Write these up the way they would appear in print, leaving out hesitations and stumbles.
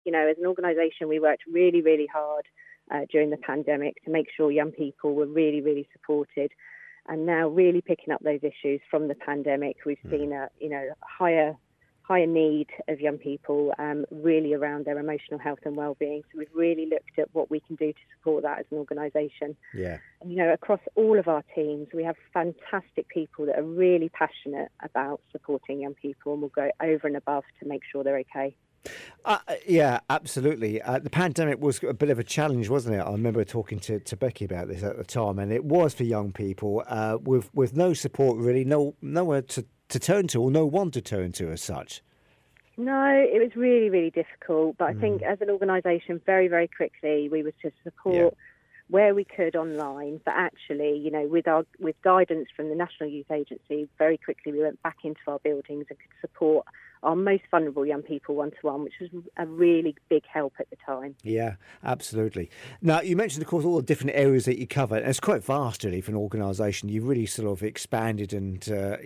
as an organisation, we worked really, really hard during the pandemic to make sure young people were really, really supported. And now really picking up those issues from the pandemic, we've seen a higher need of young people really around their emotional health and well-being. So we've really looked at what we can do to support that as an organisation. Yeah. And, across all of our teams, we have fantastic people that are really passionate about supporting young people and will go over and above to make sure they're okay. Yeah, absolutely. The pandemic was a bit of a challenge, wasn't it? I remember talking to Becky about this at the time, and it was for young people with no support, really, nowhere to turn to, or no one to turn to as such. No, it was really, really difficult. But I think as an organisation, very, very quickly, we were to support where we could online. But actually, with guidance from the National Youth Agency, very quickly we went back into our buildings and could support our most vulnerable young people one-to-one, which was a really big help at the time. Yeah, absolutely. Now, you mentioned, of course, all the different areas that you cover, and it's quite vast, really, for an organisation. You've really sort of expanded and,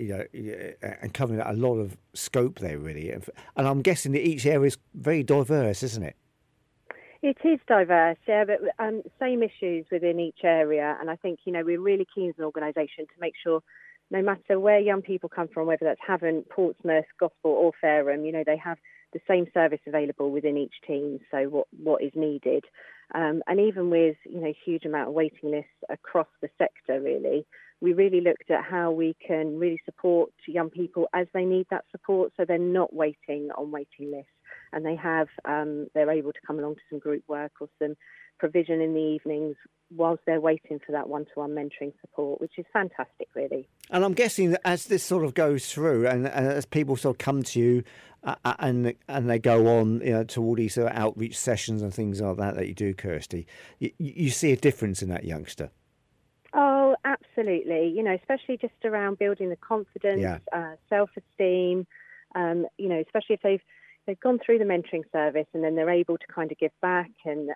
and covered a lot of scope there, really. And I'm guessing that each area is very diverse, isn't it? It is diverse, yeah, but same issues within each area. And I think, we're really keen as an organisation to make sure no matter where young people come from, whether that's Havant, Portsmouth, Gosport or Fareham, they have the same service available within each team, so what is needed. And even with, huge amount of waiting lists across the sector, really, we really looked at how we can really support young people as they need that support, so they're not waiting on waiting lists. And they're able to come along to some group work or some provision in the evenings whilst they're waiting for that one-to-one mentoring support, which is fantastic, really. And I'm guessing that as this sort of goes through, and as people sort of come to you, and they go on, to all these sort of outreach sessions and things like that you do, Kirsty, you see a difference in that youngster. Oh, absolutely. Especially just around building the confidence, self-esteem. Especially if they've gone through the mentoring service and then they're able to kind of give back and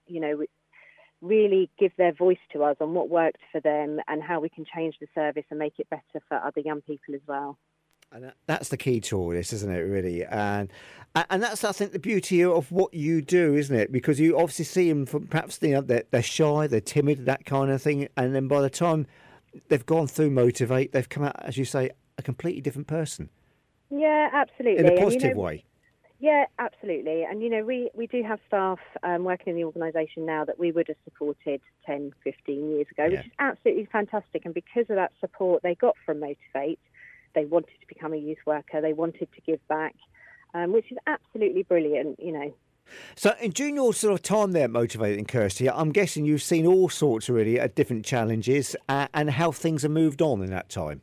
really give their voice to us on what worked for them and how we can change the service and make it better for other young people as well. And that's the key to all this, isn't it, really? And that's, I think, the beauty of what you do, isn't it? Because you obviously see them from perhaps, they're shy, they're timid, that kind of thing. And then by the time they've gone through Motivate, they've come out, as you say, a completely different person. Yeah, absolutely. In a positive way. Yeah, absolutely. And, we do have staff working in the organisation now that we would have supported 10, 15 years ago, which is absolutely fantastic. And because of that support they got from Motivate, they wanted to become a youth worker. They wanted to give back, which is absolutely brilliant, So during your sort of time there at Motivate and Kirsty, I'm guessing you've seen all sorts really at different challenges and how things have moved on in that time.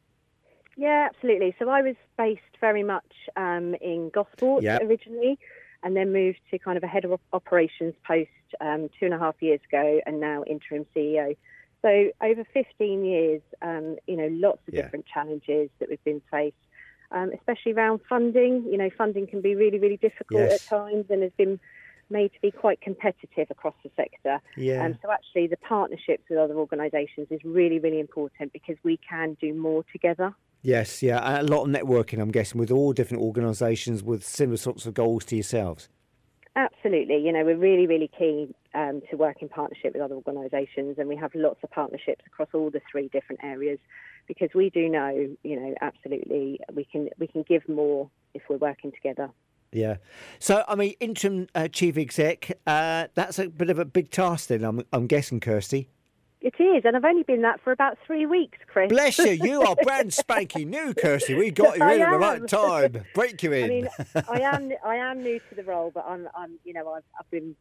Yeah, absolutely. So I was based very much in Gosport originally, and then moved to kind of a head of operations post 2.5 years ago, and now interim CEO. So over 15 years, lots of different challenges that we've been faced, especially around funding. Funding can be really, really difficult at times and has been made to be quite competitive across the sector. So actually the partnerships with other organisations is really, really important because we can do more together. Yes, yeah, and a lot of networking, I'm guessing, with all different organisations with similar sorts of goals to yourselves. Absolutely. We're really, really keen to work in partnership with other organisations, and we have lots of partnerships across all the 3 different areas because we do know, absolutely we can give more if we're working together. Yeah. So, I mean, interim chief exec, that's a bit of a big task then, I'm guessing, Kirsty. It is, and I've only been that for about 3 weeks, Chris. Bless you, you are brand spanking new, Kirsty. We got you in at the right time. Break you in. I mean, I am new to the role, but I've been,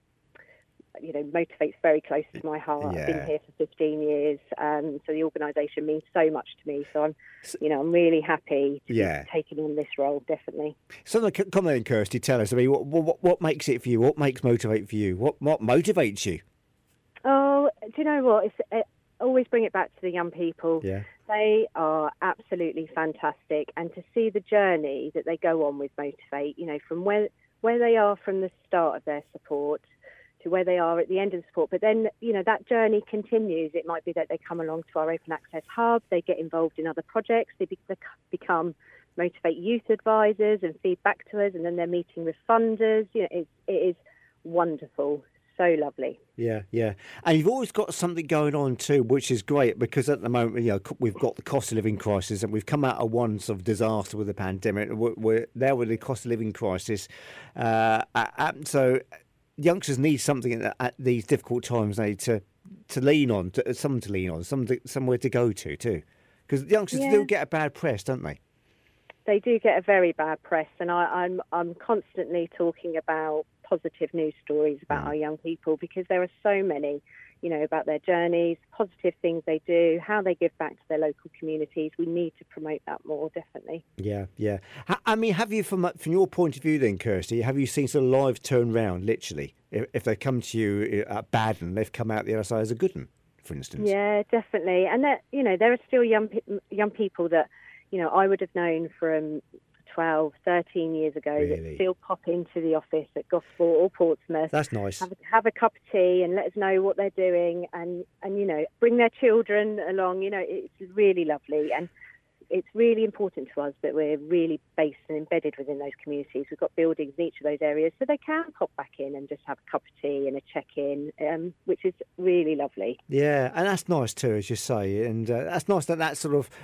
Motivate's very close to my heart. I've been here for 15 years, so the organisation means so much to me. So I'm really happy to be taking on this role, definitely. So, come on, Kirsty, tell us. I mean, what makes it for you? What makes Motivate for you? What motivates you? Oh, do you know what? Always bring it back to the young people. Yeah. They are absolutely fantastic. And to see the journey that they go on with Motivate, from where they are from the start of their support to where they are at the end of the support. But then, that journey continues. It might be that they come along to our Open Access Hub, they get involved in other projects, they become Motivate youth advisors and feed back to us, and then they're meeting with funders. It is wonderful, so lovely. Yeah, yeah. And you've always got something going on too, which is great because at the moment, we've got the cost of living crisis and we've come out of one sort of disaster with the pandemic. We're there with the cost of living crisis. So youngsters need something at these difficult times, they to lean on, someone to lean on, somewhere to go to too. Because youngsters do get a bad press, don't they? They do get a very bad press, and I'm constantly talking about positive news stories about our young people, because there are so many, about their journeys, positive things they do, how they give back to their local communities. We need to promote that more, definitely. Yeah, yeah. I mean, have you, from your point of view then, Kirsty, have you seen sort of lives turn round, literally? If they come to you at bad and they've come out the other side as a good one, for instance? Yeah, definitely. And there are still young people that, I would have known from 12, 13 years ago, Really? that still pop into the office at Gosport or Portsmouth. That's nice. Have a cup of tea and let us know what they're doing, and bring their children along. It's really lovely, and it's really important to us that we're really based and embedded within those communities. We've got buildings in each of those areas, so they can pop back in and just have a cup of tea and a check-in, which is really lovely. Yeah, and that's nice too, as you say, and that's nice that sort of,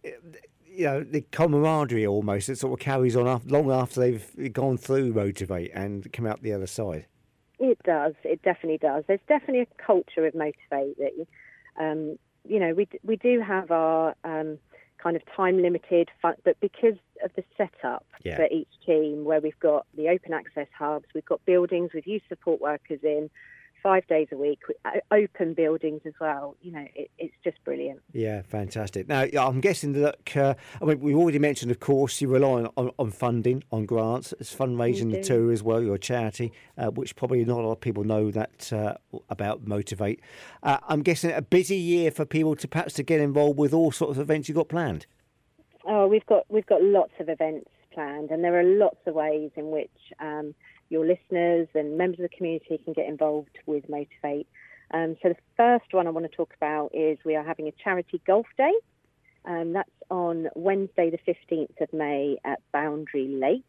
the camaraderie almost, it sort of carries on long after they've gone through Motivate and come out the other side. It does. It definitely does. There's definitely a culture of Motivate that, we do have our kind of time limited, but because of the setup for each team, where we've got the open access hubs, we've got buildings with youth support workers in 5 days a week, open buildings as well. It's just brilliant. Yeah, fantastic. Now, I'm guessing that, we've already mentioned, of course, you rely on funding, on grants. It's fundraising too as well, you're a charity, which probably not a lot of people know that about Motivate. I'm guessing a busy year for people to perhaps to get involved with all sorts of events you've got planned. Oh, we've got lots of events planned, and there are lots of ways in which your listeners and members of the community can get involved with Motivate. So the first one I want to talk about is we are having a charity golf day. That's on Wednesday the 15th of May at Boundary Lakes.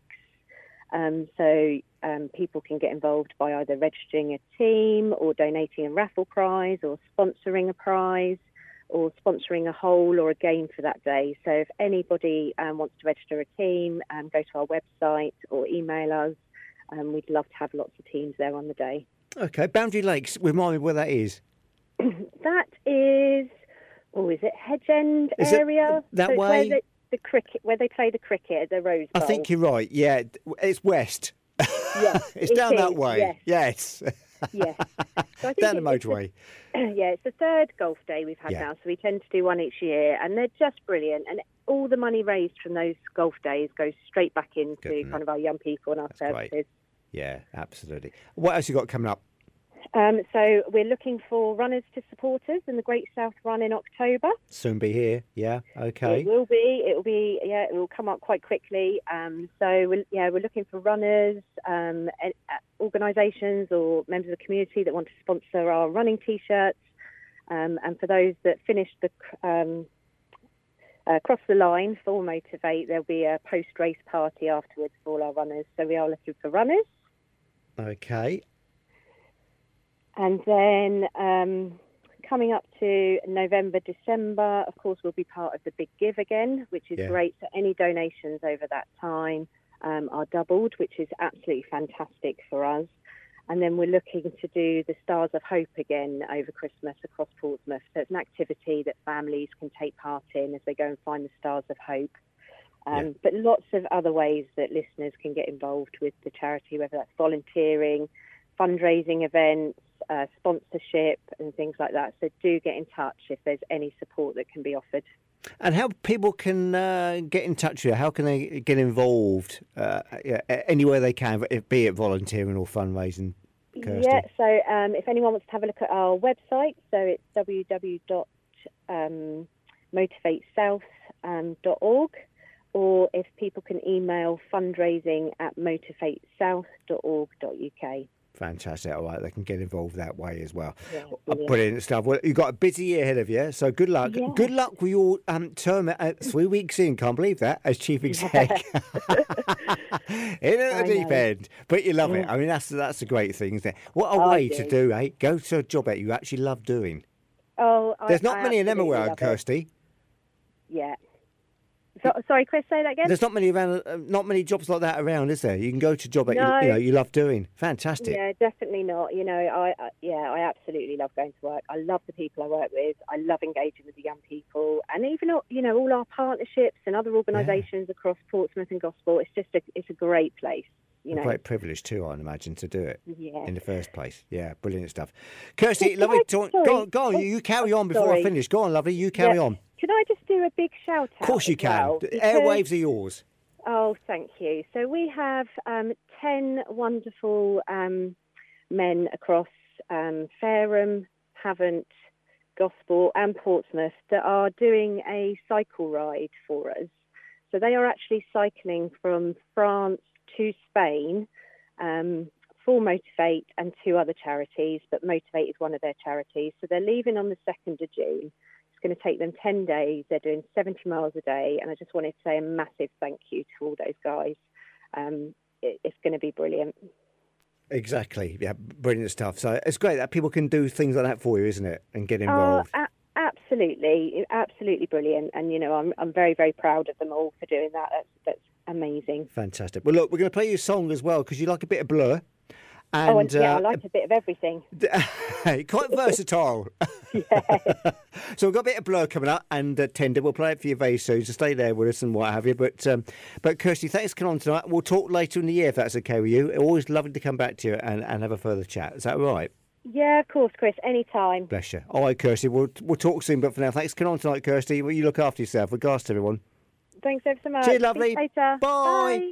So people can get involved by either registering a team or donating a raffle prize or sponsoring a prize or sponsoring a hole or a game for that day. So if anybody wants to register a team, go to our website or email us. We'd love to have lots of teams there on the day. Okay, Boundary Lakes, remind me where that is. That is, is it Hedge End area? That way? Where the cricket, where they play the cricket at the Rose Bowl. I think you're right, yeah. It's west. Yes, it's down that way. Yes. Yes. So I think down the motorway. It's the third golf day we've had now, so we tend to do one each year, and they're just brilliant. And all the money raised from those golf days goes straight back into kind of our young people and our services. Great. Yeah, absolutely. What else you got coming up? So we're looking for runners to support us in the Great South Run in October. Soon be here. Yeah. Okay. It will be. It will come up quite quickly. So we're looking for runners, organisations or members of the community that want to sponsor our running T-shirts, and for those that finish the cross the line for Motivate, there'll be a post-race party afterwards for all our runners. So we are looking for runners. Okay. And then coming up to November, December, of course, we'll be part of the Big Give again, which is great. So any donations over that time are doubled, which is absolutely fantastic for us. And then we're looking to do the Stars of Hope again over Christmas across Portsmouth. So it's an activity that families can take part in as they go and find the Stars of Hope. But lots of other ways that listeners can get involved with the charity, whether that's volunteering, fundraising events, sponsorship and things like that. So do get in touch if there's any support that can be offered. And how people can get in touch with you? How can they get involved anywhere they can, be it volunteering or fundraising? Kirsty? Yeah, so if anyone wants to have a look at our website, so it's www.motivatesouth.org, or if people can email fundraising@motivatesouth.org.uk. Fantastic. All right, they can get involved that way as well. Yeah, brilliant. Brilliant stuff. Well, you've got a busy year ahead of you, so good luck. Yeah. Good luck with your term at 3 weeks in. Can't believe that as chief exec. In at the deep end, but you love it. I mean, that's a great thing, isn't it? What a way to do, eh? Go to a job that you actually love doing. Oh, there's not many of them absolutely around, love it. Kirsty. Yeah. Sorry, Chris, say that again. There's not many jobs like that around, is there? You can go to a job that you love doing. Fantastic. Yeah, definitely not. You know, I absolutely love going to work. I love the people I work with. I love engaging with the young people, and even all our partnerships and other organisations across Portsmouth and Gosport. It's a great place. You know, a great privilege too, I'd imagine, to do it yeah. in the first place. Yeah, brilliant stuff. Kirsty, lovely talk. Go on. You carry on before I finish. Go on, lovely. You carry on. Can I just do a big shout out? Of course you can. Well? The airwaves are yours. Oh, thank you. So we have 10 wonderful men across Fareham, Havant, Gosport and Portsmouth that are doing a cycle ride for us. So they are actually cycling from France to Spain for Motivate and 2 other charities, but Motivate is one of their charities. So they're leaving on the 2nd of June. It's going to take them 10 days. They're doing 70 miles a day. And I just wanted to say a massive thank you to all those guys. It's going to be brilliant. Exactly. Yeah, brilliant stuff. So it's great that people can do things like that for you, isn't it? And get involved. Absolutely. Absolutely brilliant. And, you know, I'm very, very proud of them all for doing that. That's amazing. Fantastic. Well, look, we're going to play you a song as well because you like a bit of Blur. And, I like a bit of everything. Quite versatile. Yeah. So we've got a bit of Blur coming up, and Tender. We'll play it for you very soon, so stay there with us and what have you. But Kirsty, thanks for coming on tonight. We'll talk later in the year if that's okay with you. Always lovely to come back to you and have a further chat. Is that all right? Yeah, of course, Chris. Anytime. Bless you. All right, Kirsty. We'll talk soon, but for now, thanks for coming on tonight, Kirsty. Well, you look after yourself. Regards to everyone. Thanks ever so much. Cheers, lovely. See you later. Bye. Bye.